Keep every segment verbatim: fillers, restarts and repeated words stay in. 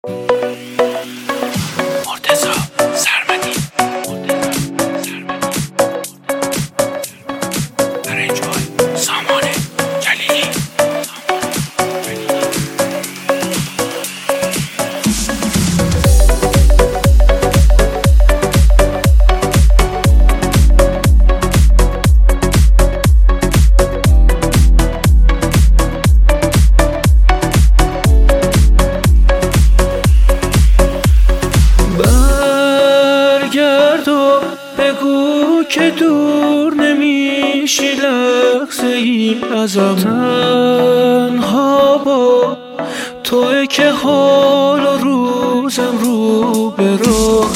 بگو که دور نمیشی لحظه ای ازم، تنها با توی که حال و روزم رو به راه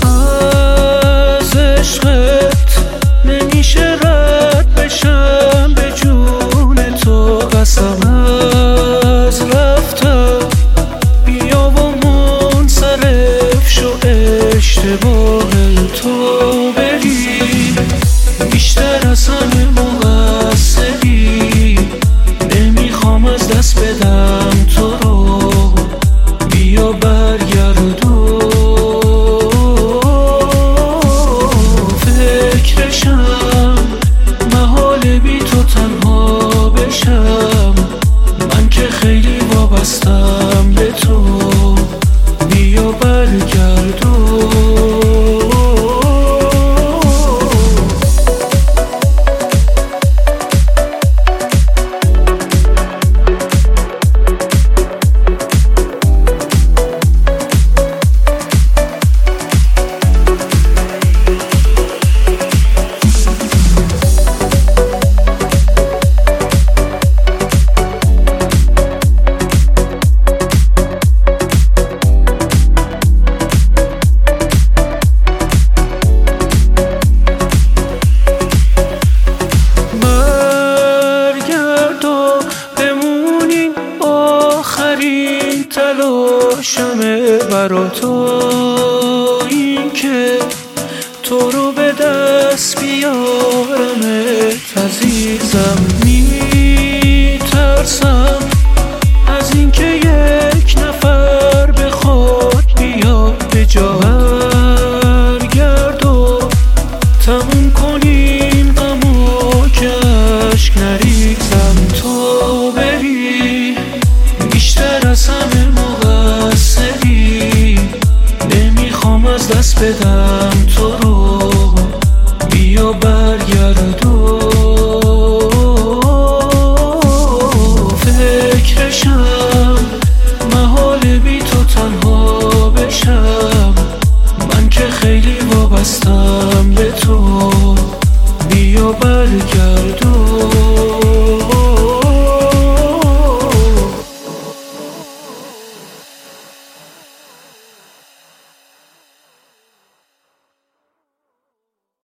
از عشقت نمیشه رد بشم، به جون تو قسم از رفتم بیا و منصرف شو، اشتباه تو بری بیشتر از همه مقصری، نمیخوام از دست بدم تو رو، بیا برگردو فکرشم محال بی تو تنها بشم، من که خیلی وابستم به تو، بیا برگردو. تلاشمه برا تو این که تو رو به دست بیارمت عزیزم، میترسم از این که یک نفر بخواد بیاد به جا، برگرد و تموم کنیم غمو که عشق نریزم، تو بری بیشتر از همه مقصری، نمیخوام از دست بدم تو رو، بیا برگردو فکرشم محال بی تو تنها بشم، من که خیلی وابستم به تو، بیا برگردو.